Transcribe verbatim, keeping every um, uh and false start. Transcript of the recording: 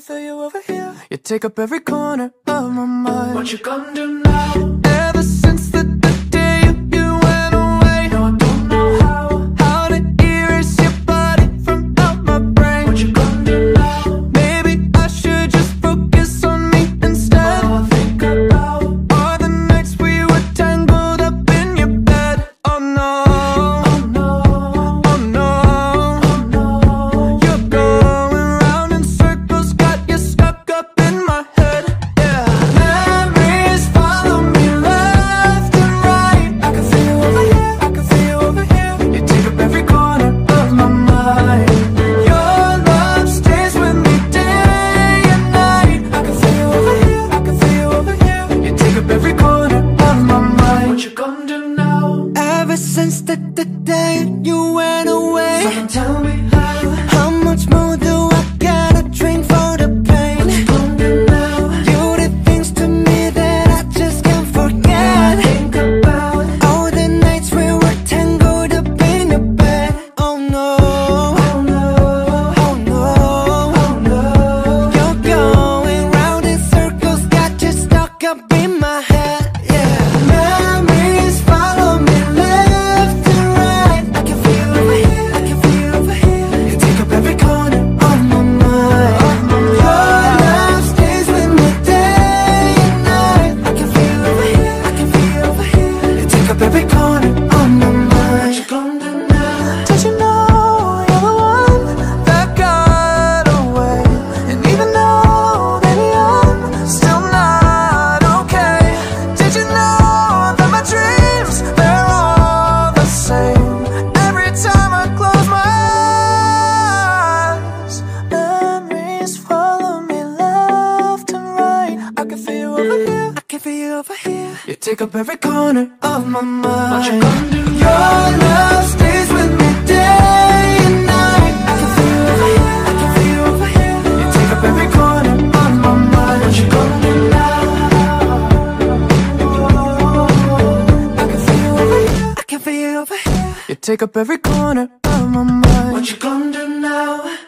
feel you over here. You take up every corner of my mind. What you gonna do now? Ever since the, the day you, you went away, No, I don't know how. how to erase your body from out my brain. What you gonna do now? Maybe I should just focus on me instead. All I think about Are the nights we were tangled up in your bed. Oh no, oh no, oh no, oh no. you're going round in circles, got you stuck up in my head. Yeah, memories follow me left and right. I can feel you over here, I can feel you over here. You take up every corner of my mind. Your love stays with me day and night. I can feel you over here, I can feel you over here. You take up every corner of my mind. What you gonna do now? Ever since the, the day you went away, Someone tell me how. how much more do I gotta drink for the pain? What you gonna do now? You did things to me that I just can't forget. Think about All the nights we were tangled up in your bed. Oh no, oh no, oh no, oh no. you're going round in circles, got you stuck up in my head. Yeah, memories follow me left and right. I can feel you over here, I can feel you over here. You take up every corner of my mind. Your love stays with me day and night. I can feel you over here, I can feel you over here. You take up every corner of my What mind. you gonna do now? Did you know you're the one that got away? And even though, baby, I'm still not okay. Did you know that my dreams, they're all the same? Every time I close my eyes, memories follow me left and right. I can feel you over here, I can feel you over here. You take up every corner of my mind. What you gonna do Your love stays with me day and night. I can feel you over here, I can feel you over here. You take up every corner of my mind. What you gonna do now? I can feel you over here, I can feel you over here. You take up every corner of my mind. What you gonna do now?